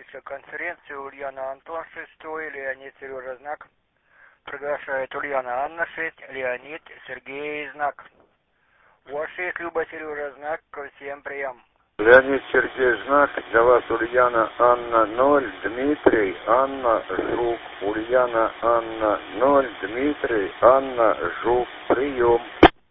Российской конференции Ульяна Антон 6, Леонид Сережа Знак. Приглашает Ульяна Анна 6, Леонид Сергей Знак. У вас 6, Люба Сережа Знак, ко всем прием. Леонид Сергей Знак, для вас Ульяна Анна 0, Дмитрий, Анна Жук. Ульяна Анна 0, Дмитрий, Анна Жук, прием.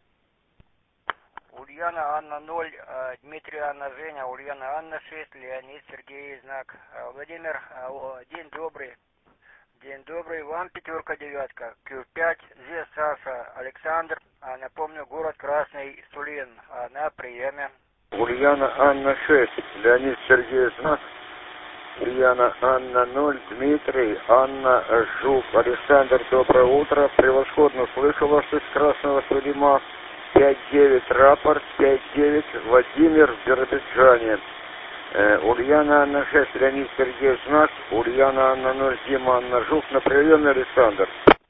Ульяна Анна 0, Дмитрий Анна Женя, Ульяна Анна 6, Леонид Сергей Знак. Владимир, день добрый. День добрый, вам 5, 9, Q5, здесь Саша, Александр, напомню, город Красный Сулин, на приеме. Ульяна Анна 6, Леонид Сергей Знак. Ульяна Анна 0, Дмитрий, Анна Жук. Александр, доброе утро, превосходно слышу вас из Красного Сулима. 5-9, рапорт, 5-9, Владимир в Биробиджане. Ульяна Анна 6, Леонид Сергей Знак. Ульяна Анна 0, Дима Анна Жук. На приеме, Александр.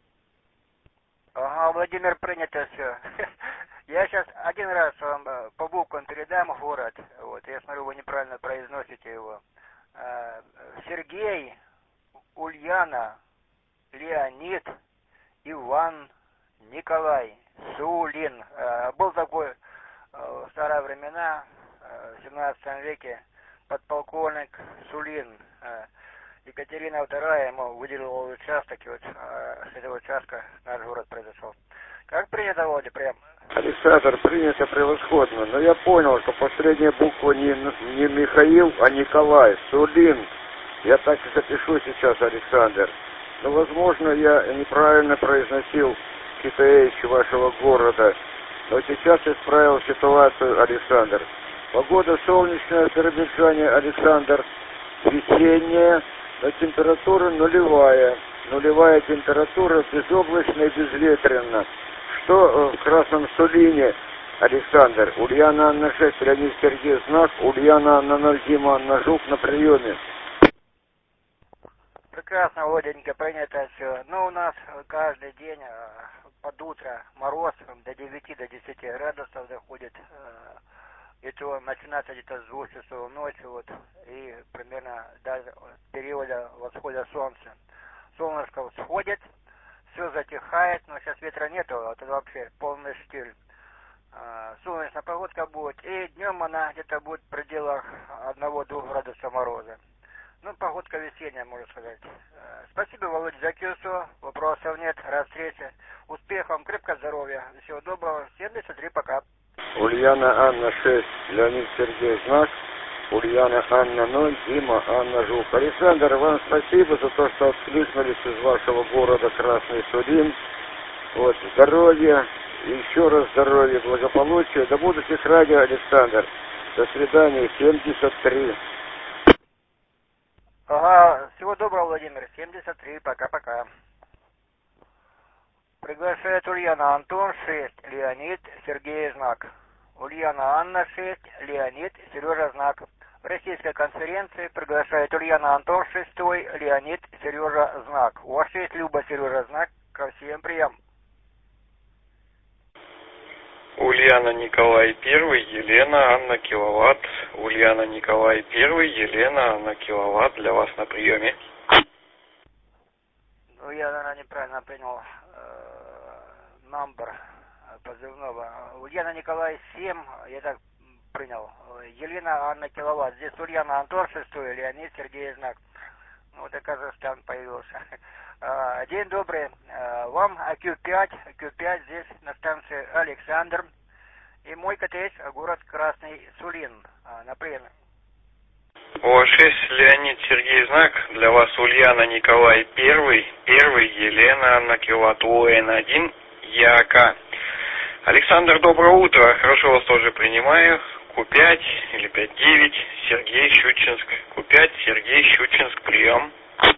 Ага, Владимир, принято все. Я сейчас один раз вам по буквам передам город. Вот, я смотрю, вы неправильно произносите его. Сергей, Ульяна, Леонид, Иван, Николай, Сулин. Был такой в старые времена, в 17 веке, подполковник Сулин. Екатерина II ему выделила участок, и вот с этого участка наш город произошел. Как принято, Володя, прям? Александр, принято превосходно, но я понял, что последняя буква не Михаил, а Николай, Сулин. Я так и запишу сейчас, Александр. Но, возможно, я неправильно произносил КТХ вашего города. Но сейчас исправил ситуацию, Александр. Погода солнечная в Биробиджане, Александр. Весенняя, но температура нулевая. Нулевая температура, безоблачно и безветренно. Что в Красном Сулине, Александр? Ульяна Анна 6, Леонид Сергей Знак. Ульяна Анна 0, Дима Анна Жук, на приеме. Прекрасно, Володенька, принято все. Ну, у нас каждый день под утро мороз до 9 до 10 градусов доходит. И то начинается где-то с 2 часов ночи, вот, и примерно до периода восхода солнца. Солнышко всходит, все затихает, но сейчас ветра нету, это вообще полный штиль. Солнечная погодка будет, и днем она где-то будет в пределах 1-2 градуса мороза. Ну, погодка весенняя, можно сказать. Спасибо, Володя, за КСО. Вопросов нет. Раз встреча. Успехов вам, крепкого здоровья. Всего доброго. 73, пока. Ульяна Анна 6, Леонид Сергей Знак. Ульяна Анна 0, Дима Анна Жук. Александр, вам спасибо за то, что откликнулись из вашего города Красный Сулин. Вот, здоровья, еще раз здоровья, благополучия. Да будут их ради, Александр. До свидания, 73. Ага, всего доброго, Владимир. 73, пока-пока. Приглашает Ульяна Антон 6, Леонид Сергей Знак. Ульяна Анна 6, Леонид Сережа Знак. В российской конференции приглашает Ульяна Антон 6, Леонид Сережа Знак. У вас 6, Люба Сережа Знак. Ко всем прием. Ульяна Николай 1, Елена Анна Киловатт. Ульяна Николай 1, Елена Анна Киловатт. Для вас на приеме. Ну, я, наверное, неправильно принял номер позывного. Ульяна Николай 7, я так принял. Елена Анна Киловатт. Здесь Ульяна Антон 6, Леонид Сергей Знак. Ну, вот и Казахстан появился. День добрый. Вам Q5 здесь на станции Александр. И мой коттедж, город Красный Сулин. На приеме. ОА-6, Леонид Сергей Знак. Для вас Ульяна Николай 1, Елена Анна Киловатт. УН1, ЯК. Александр, доброе утро. Хорошо вас тоже принимаю. Q5 или 5-9, Сергей Щучинск. Q5, Сергей Щучинск, прием.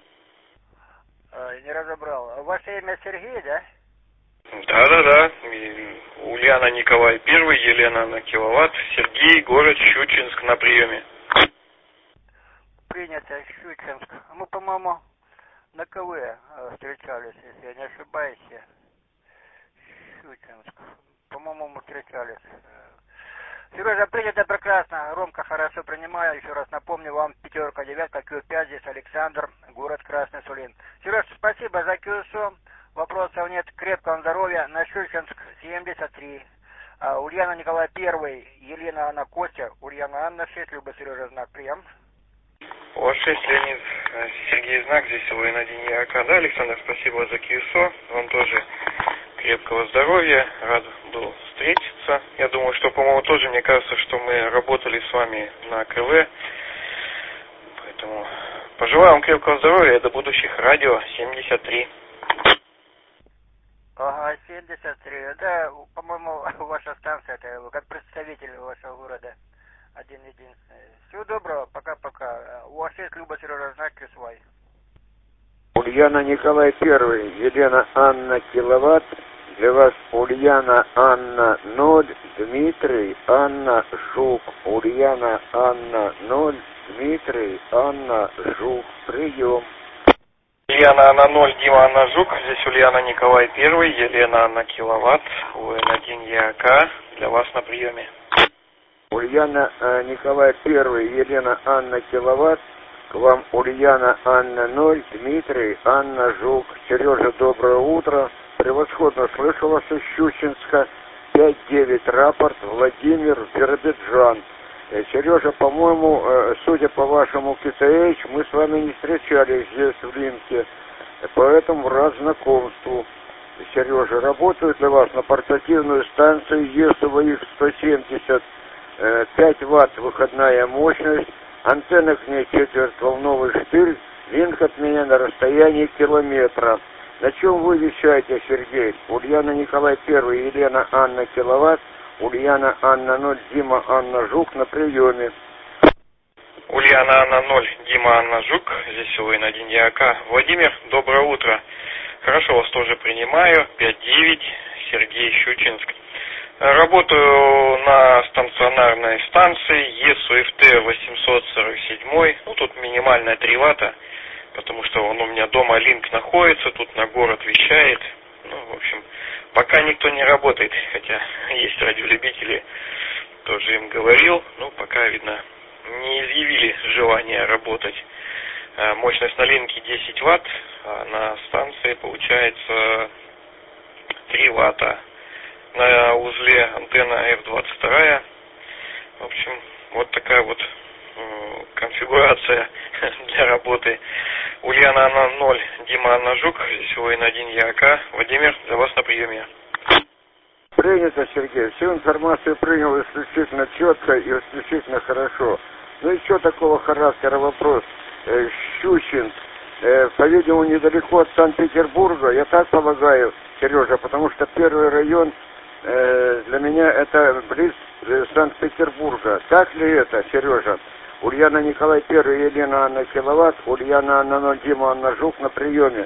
Не разобрал. Ваше имя Сергей, да? Да. Ульяна Николай 1, Елена Анна Киловатт. Сергей, город Щучинск, на приеме. Принято, Щучинск. Мы, по-моему, на КВ встречались, если я не ошибаюсь. Щучинск. По-моему, мы встречались. Сережа, принято прекрасно. Ромка хорошо принимаю. Еще раз напомню вам, 5, 9, Q5, здесь Александр, город Красный Сулин. Сереж, спасибо за QSO. Вопросов нет. Крепкого здоровья. На Щучинск 73. Ульяна Николай 1, Елена Анна Костя, Ульяна Анна 6, Люба Сережа, знак, прием. У вас 6, Леонид, Сергей, знак, здесь ВН1 ЯК. Да, Александр, спасибо за QSO. Вам тоже крепкого здоровья. Рад был встретиться. Я думаю, что, по-моему, тоже, мне кажется, что мы работали с вами на КВ. Поэтому пожелаю вам крепкого здоровья и до будущих. Радио 73. Ага, 73. Да, по-моему, ваша станция, это как представитель вашего города. Один-единственный. Всего доброго, пока-пока. У вас есть, Люба Сережа, знак свой. Ульяна Николай 1, Елена Анна Киловатт. Для вас Ульяна Анна 0, Дмитрий Анна Жук. Ульяна Анна 0, Дмитрий Анна Жук. Прием. Ульяна Анна 0, Дима Анна Жук. Здесь Ульяна Николай 1, Елена Анна Киловатт, УН1 ЯК. Для вас на приеме. Ульяна Николай 1, Елена Анна Киловатт. К вам Ульяна Анна 0, Дмитрий Анна Жук. Сережа, доброе утро. Превосходно слышу вас из Щучинска. 5-9 рапорт. Владимир, Биробиджан. Сережа, по-моему, судя по вашему КТХ, мы с вами не встречались здесь, в Линке. Поэтому рад знакомству. Сережа, работаю для вас на портативную станцию ЕСВХ 170. 5 ватт выходная мощность. Антенна к ней четвертьволновый штырь. Линк от меня на расстоянии километра. На чем вы вещаете, Сергей? Ульяна Николай 1, Елена Анна Киловатт. Ульяна Анна 0, Дима Анна Жук на приеме. Ульяна Анна 0, Дима Анна Жук, здесь УН1 ЯК. Владимир, доброе утро. Хорошо, вас тоже принимаю. 5-9, Сергей, Щучинск. Работаю на стационарной станции ЕСУФТ 847. Ну, тут минимальная 3 ватта, потому что он у меня дома линк находится, тут на город вещает. Ну, в общем, пока никто не работает, хотя есть радиолюбители, тоже им говорил, но пока, видно, не изъявили желания работать. Мощность на линке 10 ватт, а на станции получается 3 ватта. На узле антенна F22. В общем, вот такая вот конфигурация для работы. Ульяна Анна 0, Дима Анна Жук, здесь УН1 ЯК. Владимир, для вас на приеме. Принято, Сергей. Всю информацию принял исключительно четко и исключительно хорошо. Ну еще такого характера вопрос. Щучинск, по-видимому, недалеко от Санкт-Петербурга. Я так полагаю, Сережа, потому что первый район для меня это близ Санкт-Петербурга. Так ли это, Сережа? Ульяна Николай 1, Елена Анна Киловатт, Ульяна Анна 0, Дима Анна Жук на приеме.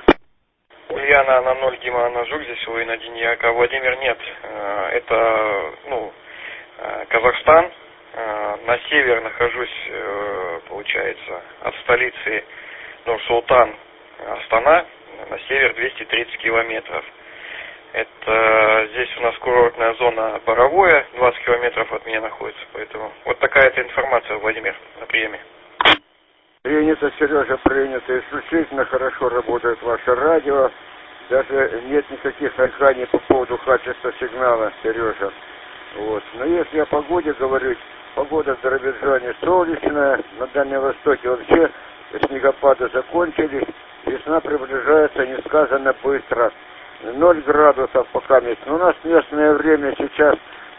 Ульяна Анна 0, Дима Анна Жук, здесь УН1 ЯК. Владимир, нет. Это, Казахстан. На север нахожусь, получается, от столицы Нур-Султан, Астана. На север 230 километров. Это здесь у нас курортная зона Боровое, 20 километров от меня находится, поэтому вот такая-то информация, Владимир, на приеме. Принято, Сережа, принято. Исключительно хорошо работает ваше радио. Даже нет никаких нареканий по поводу качества сигнала, Сережа. Вот. Но если о погоде говорить, погода в Биробиджане солнечная, на Дальнем Востоке вообще снегопады закончились, весна приближается несказанно быстро. 0 градусов пока есть. Но у нас местное время сейчас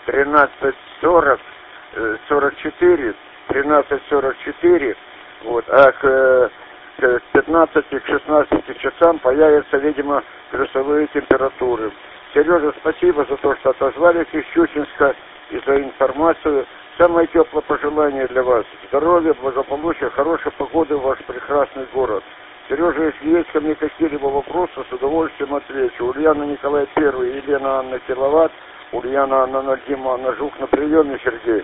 13:44. Вот, а к 15-16 часам появятся, видимо, плюсовые температуры. Сережа, спасибо за то, что отозвались из Щучинска и за информацию. Самое теплое пожелание для вас. Здоровья, благополучия, хорошей погоды в ваш прекрасный город. Сережа, если есть ко мне какие-либо вопросы, с удовольствием отвечу. Ульяна Николай 1, Елена Анна Киловатт, Ульяна Анна 0, Дима Анна Жук на приеме, Сергей.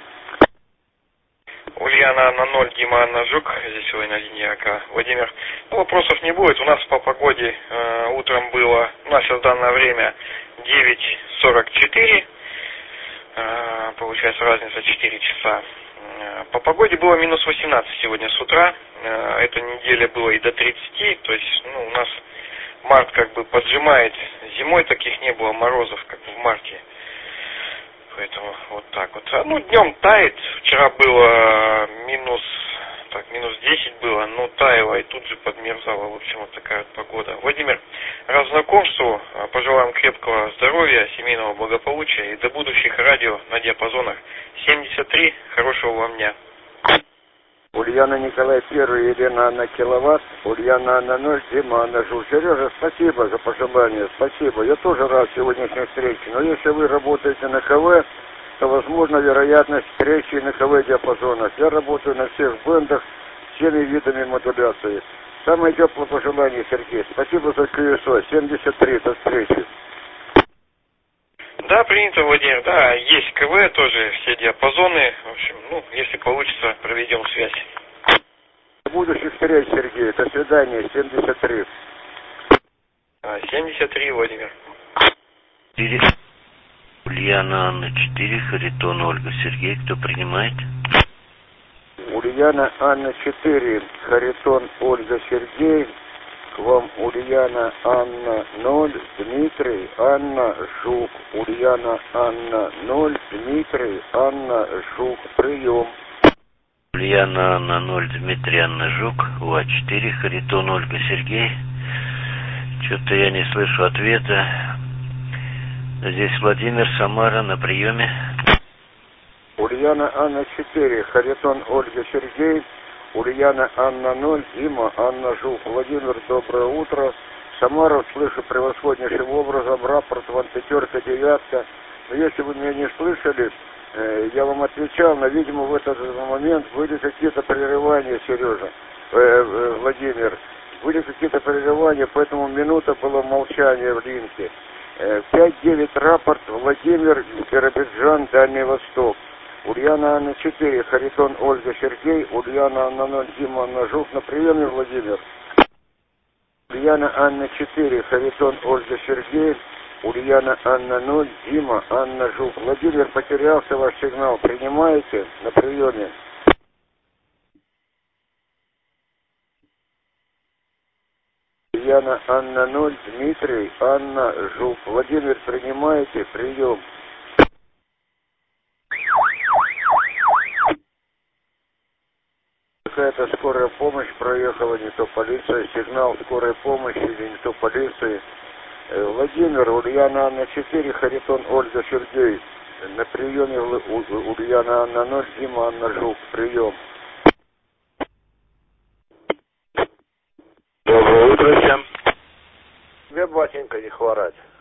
Ульяна Анна 0, Дима Анна Жук, здесь УН1 ЯК. Владимир, вопросов не будет. У нас по погоде утром было, у нас сейчас в данное время 9:44. Получается разница 4 часа. По погоде было минус 18 сегодня с утра. Эта неделя было и до 30, то есть у нас март как бы поджимает. Зимой таких не было морозов, как в марте. Поэтому вот так вот. Днем тает. Вчера было минус 10 было, но таяло и тут же подмерзало. В общем, вот такая вот погода. Владимир, рад знакомству. Пожелаем крепкого здоровья, семейного благополучия и до будущих радио на диапазонах 73. Хорошего вам дня. Ульяна Николай 1, Елена Анна Киловатт, Ульяна Анна 0, Дима Анна Жу. Сережа, спасибо за пожелание, спасибо. Я тоже рад сегодняшней встрече. Но если вы работаете на КВ, то возможно вероятность встречи на КВ диапазонах. Я работаю на всех бендах, всеми видами модуляции. Самое теплое пожелание, Сергей. Спасибо за QSO. 73. До встречи. Да, принято, Владимир. Да, есть КВ тоже, все диапазоны. В общем, если получится, проведем связь. До будущих встреч, Сергей. До свидания. 73. 73, Владимир. 4. Ульяна Анна 4, Харитон Ольга Сергей. Кто принимает? Ульяна Анна 4, Харитон Ольга Сергей. К вам Ульяна Анна 0, Дмитрий, Анна Жук. Ульяна Анна 0, Дмитрий, Анна Жук. Прием. Ульяна Анна 0, Дмитрий, Анна Жук. УА4, Харитон Ольга Сергей. Что-то я не слышу ответа. Здесь Владимир, Самара, на приеме. Ульяна Анна 4, Харитон Ольга Сергей. Ульяна Анна 0, Дима Анна Жук. Владимир, доброе утро. Самара, слышу превосходнейшим образом. Рапорт вам 5, 9. Но если вы меня не слышали, я вам отвечал, но, видимо, в этот момент были какие-то прерывания, Сережа, Владимир. Были какие-то прерывания, поэтому минута было молчания в линке. 5-9 рапорт, Владимир, Биробиджан, Дальний Восток. Ульяна Анна 4, Харитон Ольга Сергей. Ульяна Анна 0, Дима Анна Жук. На приеме, Владимир. Ульяна Анна 4, Харитон Ольга Сергей. Ульяна Анна 0, Дима Анна Жук. Владимир, потерялся ваш сигнал. Принимаете? На приеме. Ульяна Анна 0, Дмитрий Анна Жук. Владимир, принимаете? Прием. Какая-то скорая помощь проехала, не то полиция, сигнал скорой помощи или не то полиции. Владимир, Ульяна Анна 4, Харитон Ольга Сергей. На приеме Ульяна Анна 0, Дима Анна Жук. Прием. Доброе утро всем. Тебе, батенька, не хворать.